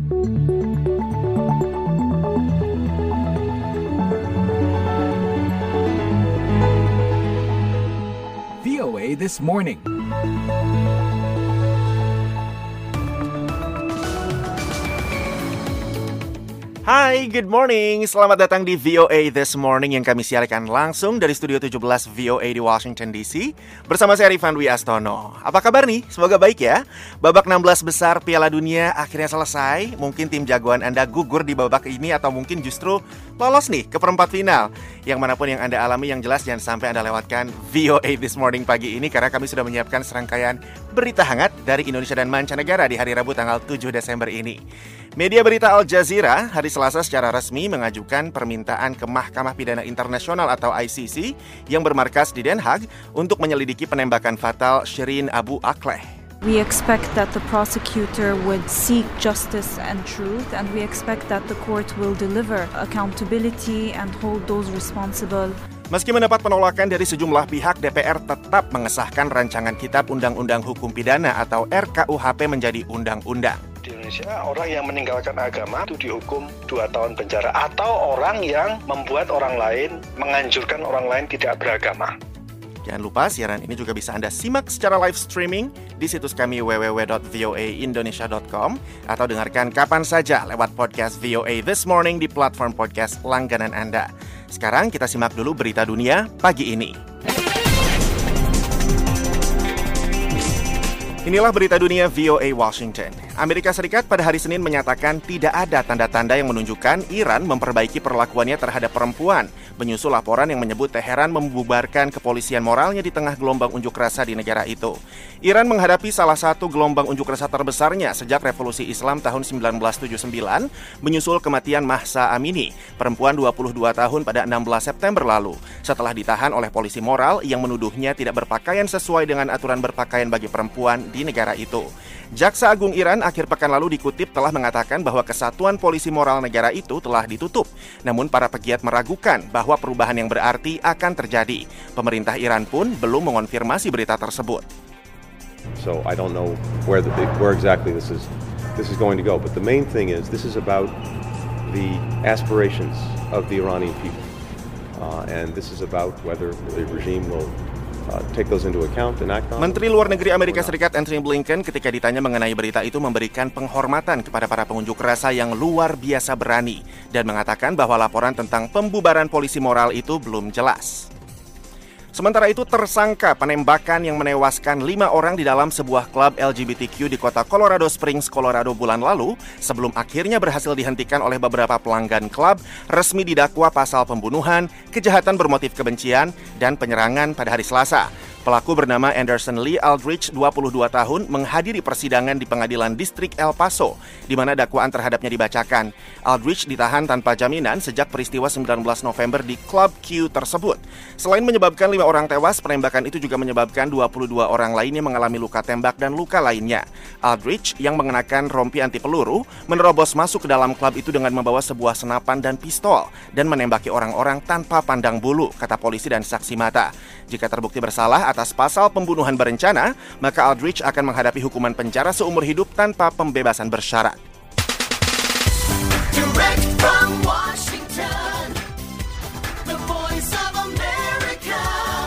VOA This Morning. Hai, good morning. Selamat datang di VOA This Morning yang kami siarkan langsung dari Studio 17 VOA di Washington DC bersama saya Rifan Dwi Astono. Apa kabar nih? Semoga baik ya. Babak 16 besar Piala Dunia akhirnya selesai. Mungkin tim jagoan Anda gugur di babak ini atau mungkin justru lolos nih ke perempat final. Yang manapun yang Anda alami, yang jelas jangan sampai Anda lewatkan VOA This Morning pagi ini karena kami sudah menyiapkan serangkaian berita hangat dari Indonesia dan mancanegara di hari Rabu tanggal 7 Desember ini. Media berita Al Jazeera hari Selasa secara resmi mengajukan permintaan ke Mahkamah Pidana Internasional atau ICC yang bermarkas di Den Haag untuk menyelidiki penembakan fatal Shireen Abu Akleh. We expect that the prosecutor would seek justice and truth, and we expect that the court will deliver accountability and hold those responsible. Meski mendapat penolakan dari sejumlah pihak, DPR tetap mengesahkan rancangan Kitab Undang-Undang Hukum Pidana atau RKUHP menjadi undang-undang. Di Indonesia, orang yang meninggalkan agama itu dihukum 2 tahun penjara, atau orang yang membuat orang lain, menganjurkan orang lain tidak beragama. Jangan lupa siaran ini juga bisa Anda simak secara live streaming di situs kami www.voaindonesia.com atau dengarkan kapan saja lewat podcast VOA This Morning di platform podcast langganan Anda. Sekarang kita simak dulu berita dunia pagi ini. Inilah berita dunia VOA Washington. Amerika Serikat pada hari Senin menyatakan tidak ada tanda-tanda yang menunjukkan Iran memperbaiki perlakuannya terhadap perempuan, menyusul laporan yang menyebut Teheran membubarkan kepolisian moralnya di tengah gelombang unjuk rasa di negara itu. Iran menghadapi salah satu gelombang unjuk rasa terbesarnya sejak Revolusi Islam tahun 1979, menyusul kematian Mahsa Amini, perempuan 22 tahun pada 16 September lalu, setelah ditahan oleh polisi moral yang menuduhnya tidak berpakaian sesuai dengan aturan berpakaian bagi perempuan di negara itu. Jaksa Agung Iran akhir pekan lalu dikutip telah mengatakan bahwa kesatuan polisi moral negara itu telah ditutup. Namun para pegiat meragukan bahwa perubahan yang berarti akan terjadi. Pemerintah Iran pun belum mengonfirmasi berita tersebut. So I don't know where exactly this is going to go, but the main thing is this is about the aspirations of the Iranian people. And this is about whether the regime will take those into account and act on. Menteri Luar Negeri Amerika Serikat Antony Blinken ketika ditanya mengenai berita itu memberikan penghormatan kepada para pengunjuk rasa yang luar biasa berani dan mengatakan bahwa laporan tentang pembubaran polisi moral itu belum jelas. Sementara itu, tersangka penembakan yang menewaskan 5 orang di dalam sebuah klub LGBTQ di kota Colorado Springs, Colorado bulan lalu, sebelum akhirnya berhasil dihentikan oleh beberapa pelanggan klub, resmi didakwa pasal pembunuhan, kejahatan bermotif kebencian, dan penyerangan pada hari Selasa. Pelaku bernama Anderson Lee Aldrich, 22 tahun, menghadiri persidangan di pengadilan distrik El Paso, di mana dakwaan terhadapnya dibacakan. Aldrich ditahan tanpa jaminan sejak peristiwa 19 November di Club Q tersebut. Selain menyebabkan 5 orang tewas, penembakan itu juga menyebabkan 22 orang lainnya mengalami luka tembak dan luka lainnya. Aldrich, yang mengenakan rompi anti peluru, menerobos masuk ke dalam klub itu dengan membawa sebuah senapan dan pistol, dan menembaki orang-orang tanpa pandang bulu, kata polisi dan saksi mata. Jika terbukti bersalah atas pasal pembunuhan berencana, maka Aldrich akan menghadapi hukuman penjara seumur hidup tanpa pembebasan bersyarat. Direct from Washington, the voice of America,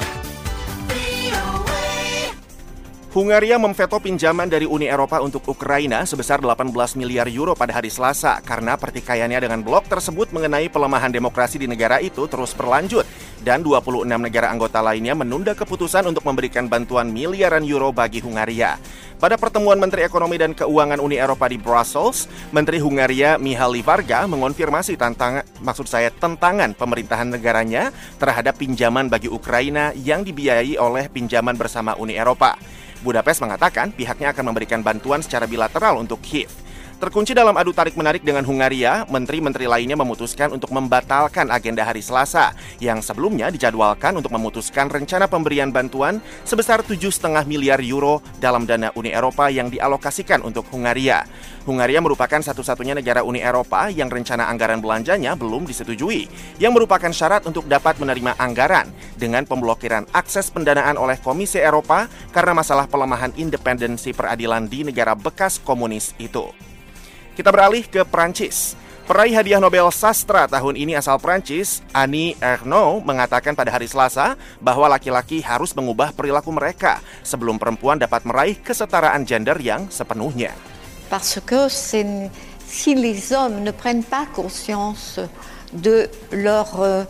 VOA. Hungaria memveto pinjaman dari Uni Eropa untuk Ukraina sebesar 18 miliar euro pada hari Selasa karena pertikaiannya dengan blok tersebut mengenai pelemahan demokrasi di negara itu terus berlanjut dan 26 negara anggota lainnya menunda keputusan untuk memberikan bantuan miliaran euro bagi Hungaria. Pada pertemuan Menteri Ekonomi dan Keuangan Uni Eropa di Brussels, Menteri Hungaria Mihály Varga mengonfirmasi tentangan pemerintahan negaranya terhadap pinjaman bagi Ukraina yang dibiayai oleh pinjaman bersama Uni Eropa. Budapest mengatakan pihaknya akan memberikan bantuan secara bilateral untuk Kiev. Terkunci dalam adu tarik-menarik dengan Hungaria, menteri-menteri lainnya memutuskan untuk membatalkan agenda hari Selasa yang sebelumnya dijadwalkan untuk memutuskan rencana pemberian bantuan sebesar 7,5 miliar euro dalam dana Uni Eropa yang dialokasikan untuk Hungaria. Hungaria merupakan satu-satunya negara Uni Eropa yang rencana anggaran belanjanya belum disetujui, yang merupakan syarat untuk dapat menerima anggaran dengan pemblokiran akses pendanaan oleh Komisi Eropa karena masalah pelemahan independensi peradilan di negara bekas komunis itu. Kita beralih ke Prancis. Peraih hadiah Nobel Sastra tahun ini asal Prancis, Annie Ernaux, mengatakan pada hari Selasa bahwa laki-laki harus mengubah perilaku mereka sebelum perempuan dapat meraih kesetaraan gender yang sepenuhnya. Parce que si les hommes ne prennent pas conscience de leur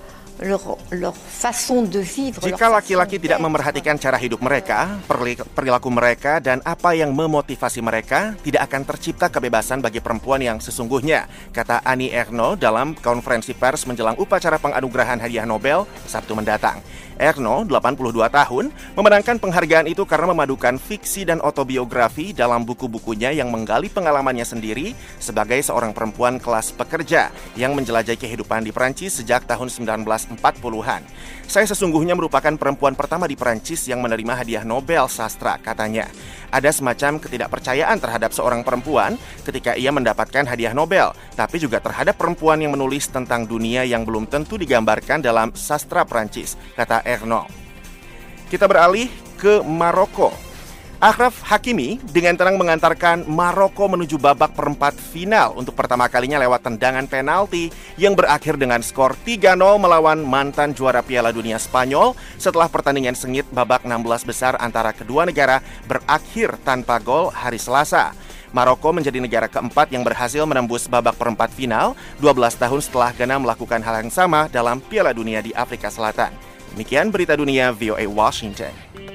façon de vivre. Jika laki-laki tidak memerhatikan cara hidup mereka, perilaku mereka, dan apa yang memotivasi mereka, tidak akan tercipta kebebasan bagi perempuan yang sesungguhnya, kata Annie Ernaux dalam konferensi pers menjelang upacara penganugerahan hadiah Nobel Sabtu mendatang. Ernaux, 82 tahun, memenangkan penghargaan itu karena memadukan fiksi dan autobiografi dalam buku-bukunya yang menggali pengalamannya sendiri sebagai seorang perempuan kelas pekerja yang menjelajahi kehidupan di Prancis sejak tahun 1940-an. Saya sesungguhnya merupakan perempuan pertama di Prancis yang menerima hadiah Nobel Sastra, katanya. Ada semacam ketidakpercayaan terhadap seorang perempuan ketika ia mendapatkan hadiah Nobel, tapi juga terhadap perempuan yang menulis tentang dunia yang belum tentu digambarkan dalam sastra Prancis, kata Ernaux. Kita beralih ke Maroko. Achraf Hakimi dengan tenang mengantarkan Maroko menuju babak perempat final untuk pertama kalinya lewat tendangan penalti yang berakhir dengan skor 3-0 melawan mantan juara Piala Dunia Spanyol setelah pertandingan sengit babak 16 besar antara kedua negara berakhir tanpa gol hari Selasa. Maroko menjadi negara keempat yang berhasil menembus babak perempat final 12 tahun setelah Ghana melakukan hal yang sama dalam Piala Dunia di Afrika Selatan. Demikian berita dunia VOA Washington.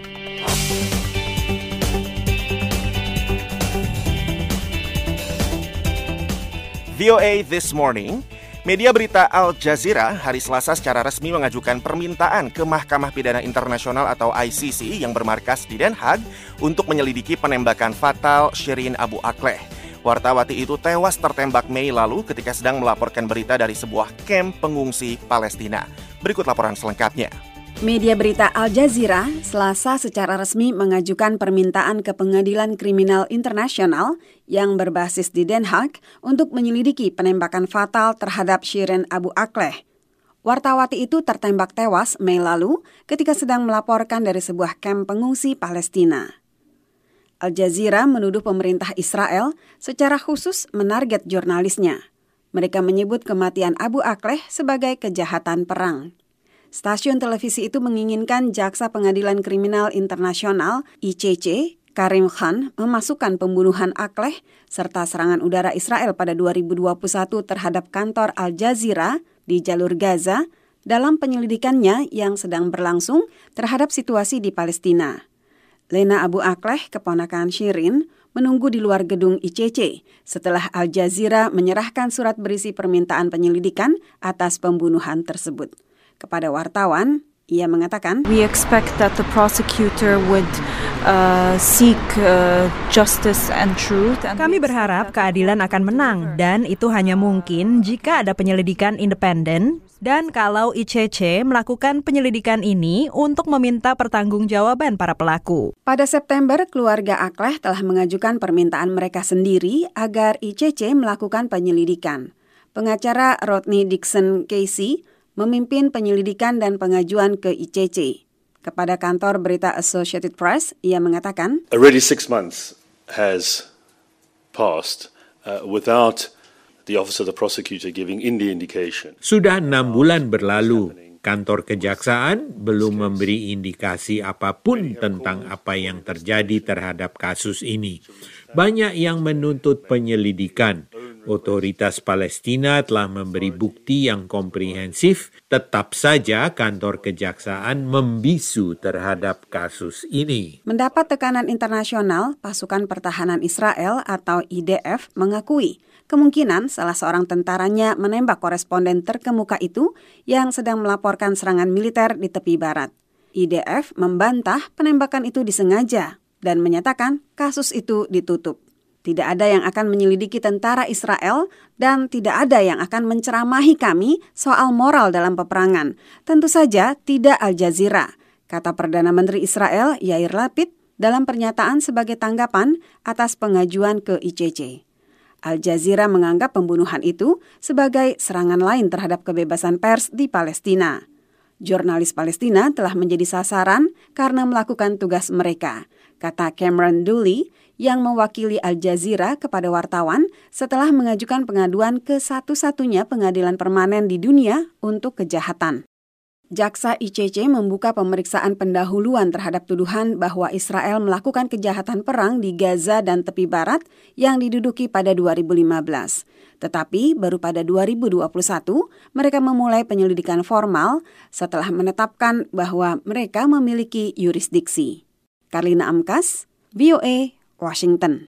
VOA This Morning, media berita Al Jazeera hari Selasa secara resmi mengajukan permintaan ke Mahkamah Pidana Internasional atau ICC yang bermarkas di Den Haag untuk menyelidiki penembakan fatal Shirin Abu Akleh. Wartawati itu tewas tertembak Mei lalu ketika sedang melaporkan berita dari sebuah kamp pengungsi Palestina. Berikut laporan selengkapnya. Media berita Al Jazeera Selasa secara resmi mengajukan permintaan ke Pengadilan Kriminal Internasional yang berbasis di Den Haag untuk menyelidiki penembakan fatal terhadap Shirin Abu Akleh. Wartawati itu tertembak tewas Mei lalu ketika sedang melaporkan dari sebuah kamp pengungsi Palestina. Al Jazeera menuduh pemerintah Israel secara khusus menarget jurnalisnya. Mereka menyebut kematian Abu Akleh sebagai kejahatan perang. Stasiun televisi itu menginginkan Jaksa Pengadilan Kriminal Internasional (ICC) Karim Khan memasukkan pembunuhan Akleh serta serangan udara Israel pada 2021 terhadap kantor Al Jazeera di jalur Gaza dalam penyelidikannya yang sedang berlangsung terhadap situasi di Palestina. Lena Abu Akleh, keponakan Shirin, menunggu di luar gedung ICC setelah Al Jazeera menyerahkan surat berisi permintaan penyelidikan atas pembunuhan tersebut. Kepada wartawan, ia mengatakan, We expect that the prosecutor would seek justice and truth. Kami berharap keadilan akan menang dan itu hanya mungkin jika ada penyelidikan independen dan kalau ICC melakukan penyelidikan ini untuk meminta pertanggungjawaban para pelaku. Pada September, keluarga Akleh telah mengajukan permintaan mereka sendiri agar ICC melakukan penyelidikan. Pengacara Rodney Dixon Casey memimpin penyelidikan dan pengajuan ke ICC. Kepada kantor berita Associated Press, ia mengatakan, Already 6 months has passed without the Office of the Prosecutor giving any indication. Sudah 6 bulan berlalu, kantor kejaksaan belum memberi indikasi apapun tentang apa yang terjadi terhadap kasus ini. Banyak yang menuntut penyelidikan. Otoritas Palestina telah memberi bukti yang komprehensif, tetap saja kantor kejaksaan membisu terhadap kasus ini. Mendapat tekanan internasional, pasukan pertahanan Israel atau IDF mengakui kemungkinan salah seorang tentaranya menembak koresponden terkemuka itu yang sedang melaporkan serangan militer di tepi barat. IDF membantah penembakan itu disengaja dan menyatakan kasus itu ditutup. Tidak ada yang akan menyelidiki tentara Israel dan tidak ada yang akan menceramahi kami soal moral dalam peperangan. Tentu saja tidak Al Jazeera, kata Perdana Menteri Israel Yair Lapid dalam pernyataan sebagai tanggapan atas pengajuan ke ICC. Al Jazeera menganggap pembunuhan itu sebagai serangan lain terhadap kebebasan pers di Palestina. Jurnalis Palestina telah menjadi sasaran karena melakukan tugas mereka, kata Cameron Dooley yang mewakili Al Jazeera kepada wartawan setelah mengajukan pengaduan ke satu-satunya pengadilan permanen di dunia untuk kejahatan. Jaksa ICC membuka pemeriksaan pendahuluan terhadap tuduhan bahwa Israel melakukan kejahatan perang di Gaza dan tepi barat yang diduduki pada 2015. Tetapi baru pada 2021 mereka memulai penyelidikan formal setelah menetapkan bahwa mereka memiliki yurisdiksi. Karlina Amkas, VOA, Washington.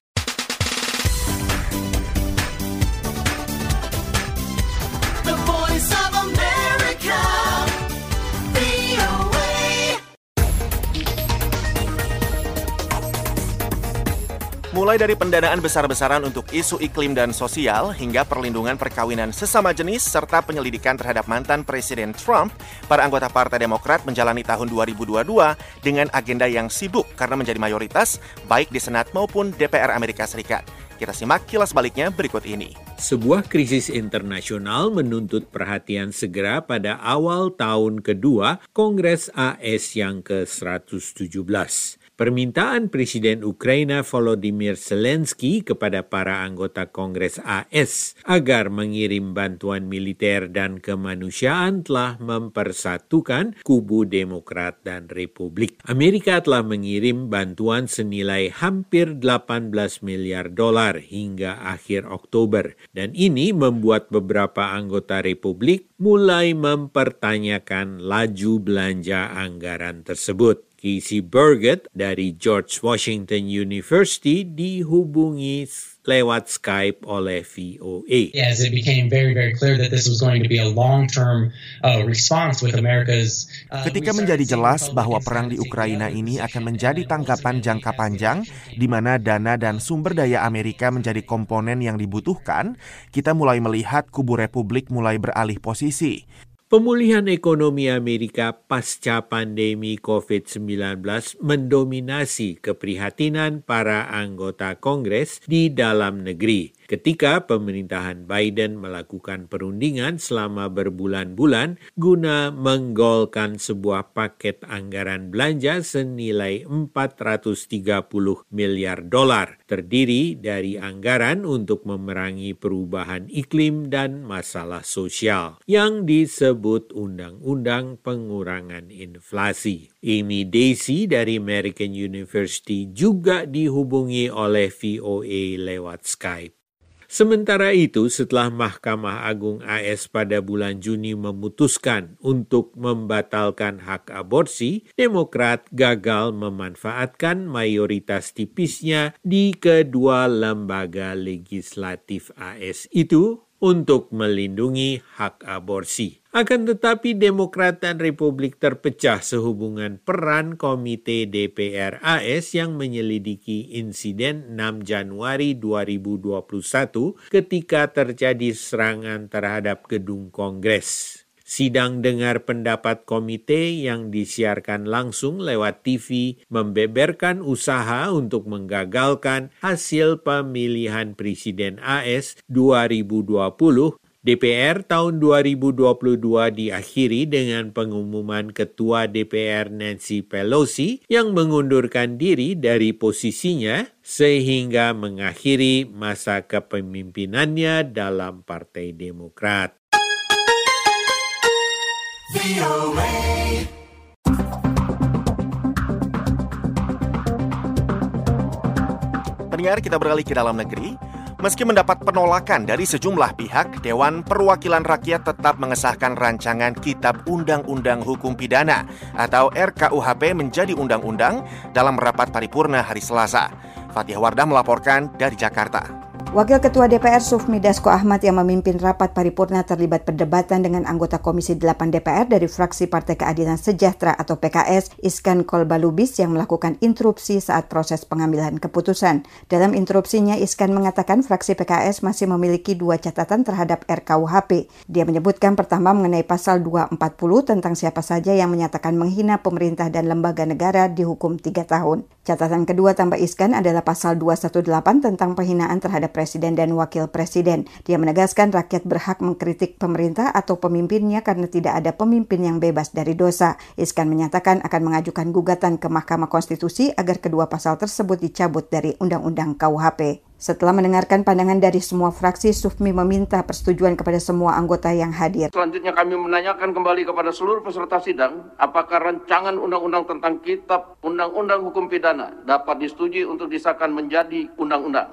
Mulai dari pendanaan besar-besaran untuk isu iklim dan sosial hingga perlindungan perkawinan sesama jenis serta penyelidikan terhadap mantan Presiden Trump, para anggota Partai Demokrat menjalani tahun 2022 dengan agenda yang sibuk karena menjadi mayoritas baik di Senat maupun DPR Amerika Serikat. Kita simak kilas baliknya berikut ini. Sebuah krisis internasional menuntut perhatian segera pada awal tahun kedua Kongres AS yang ke-117. Permintaan Presiden Ukraina Volodymyr Zelensky kepada para anggota Kongres AS agar mengirim bantuan militer dan kemanusiaan telah mempersatukan kubu Demokrat dan Republik. Amerika telah mengirim bantuan senilai hampir 18 miliar dolar hingga akhir Oktober, dan ini membuat beberapa anggota Republik mulai mempertanyakan laju belanja anggaran tersebut. Casey Burgett dari George Washington University dihubungi lewat Skype oleh VOA. As it became very, very clear that this was going to be a long-term response with America's... Ketika menjadi jelas bahwa perang di Ukraina ini akan menjadi tanggapan jangka panjang, di mana dana dan sumber daya Amerika menjadi komponen yang dibutuhkan, kita mulai melihat kubu Republik mulai beralih posisi. Pemulihan ekonomi Amerika pasca pandemi COVID-19 mendominasi keprihatinan para anggota Kongres di dalam negeri. Ketika pemerintahan Biden melakukan perundingan selama berbulan-bulan guna menggolkan sebuah paket anggaran belanja senilai 430 miliar dolar, terdiri dari anggaran untuk memerangi perubahan iklim dan masalah sosial yang disebut Undang-Undang Pengurangan Inflasi. Amy Dacey dari American University juga dihubungi oleh VOA lewat Skype. Sementara itu, setelah Mahkamah Agung AS pada bulan Juni memutuskan untuk membatalkan hak aborsi, Demokrat gagal memanfaatkan mayoritas tipisnya di kedua lembaga legislatif AS itu untuk melindungi hak aborsi. Akan tetapi Demokrat dan Republik terpecah sehubungan peran Komite DPR AS yang menyelidiki insiden 6 Januari 2021 ketika terjadi serangan terhadap gedung Kongres. Sidang dengar pendapat komite yang disiarkan langsung lewat TV membeberkan usaha untuk menggagalkan hasil pemilihan Presiden AS 2020. DPR tahun 2022 diakhiri dengan pengumuman Ketua DPR Nancy Pelosi yang mengundurkan diri dari posisinya sehingga mengakhiri masa kepemimpinannya dalam Partai Demokrat. Pendengar, kita beralih ke dalam negeri. Meski mendapat penolakan dari sejumlah pihak, Dewan Perwakilan Rakyat tetap mengesahkan rancangan Kitab Undang-Undang Hukum Pidana atau RKUHP menjadi undang-undang dalam rapat paripurna hari Selasa. Fatih Wardah melaporkan dari Jakarta. Wakil Ketua DPR Sufmi Dasko Ahmad yang memimpin rapat paripurna terlibat perdebatan dengan anggota Komisi 8 DPR dari fraksi Partai Keadilan Sejahtera atau PKS, Iskan Kolbalubis, yang melakukan interupsi saat proses pengambilan keputusan. Dalam interupsinya, Iskan mengatakan fraksi PKS masih memiliki 2 catatan terhadap RKUHP. Dia menyebutkan pertama mengenai pasal 240 tentang siapa saja yang menyatakan menghina pemerintah dan lembaga negara dihukum 3 tahun. Catatan kedua tambah Iskan adalah pasal 218 tentang penghinaan terhadap presiden dan wakil presiden. Dia menegaskan rakyat berhak mengkritik pemerintah atau pemimpinnya karena tidak ada pemimpin yang bebas dari dosa. Iskan menyatakan akan mengajukan gugatan ke Mahkamah Konstitusi agar kedua pasal tersebut dicabut dari Undang-Undang KUHP. Setelah mendengarkan pandangan dari semua fraksi, Sufmi meminta persetujuan kepada semua anggota yang hadir. Selanjutnya kami menanyakan kembali kepada seluruh peserta sidang, apakah rancangan undang-undang tentang Kitab Undang-Undang Hukum Pidana dapat disetujui untuk disahkan menjadi undang-undang.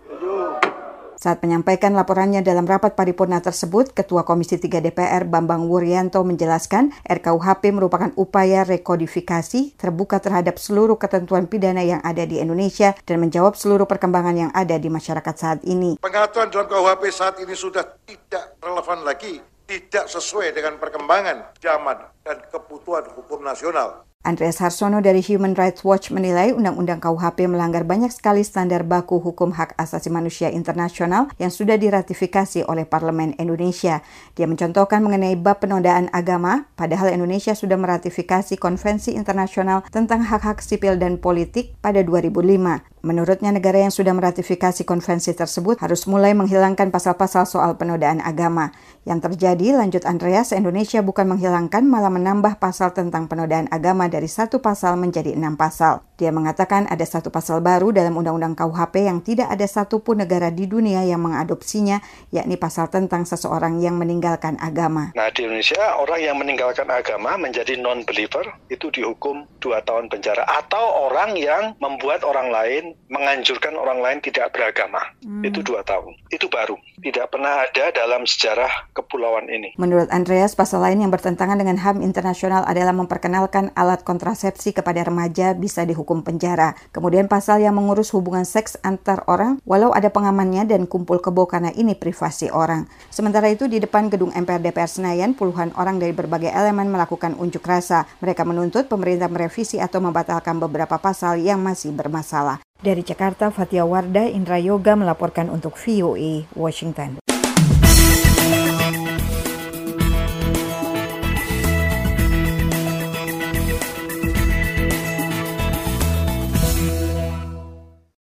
Saat menyampaikan laporannya dalam rapat paripurna tersebut, Ketua Komisi 3 DPR Bambang Wuryanto menjelaskan RKUHP merupakan upaya rekodifikasi terbuka terhadap seluruh ketentuan pidana yang ada di Indonesia dan menjawab seluruh perkembangan yang ada di masyarakat saat ini. Pengaturan dalam KUHP saat ini sudah tidak relevan lagi, tidak sesuai dengan perkembangan zaman dan kebutuhan hukum nasional. Andreas Harsono dari Human Rights Watch menilai Undang-Undang KUHP melanggar banyak sekali standar baku hukum hak asasi manusia internasional yang sudah diratifikasi oleh Parlemen Indonesia. Dia mencontohkan mengenai bab penodaan agama, padahal Indonesia sudah meratifikasi Konvensi Internasional tentang Hak-Hak Sipil dan Politik pada 2005. Menurutnya, negara yang sudah meratifikasi konvensi tersebut harus mulai menghilangkan pasal-pasal soal penodaan agama. Yang terjadi, lanjut Andreas, Indonesia bukan menghilangkan, malah menambah pasal tentang penodaan agama dari 1 pasal menjadi 6 pasal. Dia mengatakan ada 1 pasal baru dalam Undang-Undang KUHP yang tidak ada satupun negara di dunia yang mengadopsinya, yakni pasal tentang seseorang yang meninggalkan agama. Nah, di Indonesia, orang yang meninggalkan agama menjadi non-believer itu dihukum 2 tahun penjara. Atau orang yang membuat orang lain, menganjurkan orang lain tidak beragama. Itu 2 tahun. Itu baru. Tidak pernah ada dalam sejarah kepulauan ini. Menurut Andreas, pasal lain yang bertentangan dengan HAM internasional adalah memperkenalkan alat kontrasepsi kepada remaja bisa dihukum penjara. Kemudian pasal yang mengurus hubungan seks antar orang walau ada pengamannya dan kumpul kebo karena ini privasi orang. Sementara itu di depan gedung MPR DPR Senayan, puluhan orang dari berbagai elemen melakukan unjuk rasa. Mereka menuntut pemerintah merevisi atau membatalkan beberapa pasal yang masih bermasalah. Dari Jakarta, Fatia Wardah, Indra Yoga melaporkan untuk VOA Washington.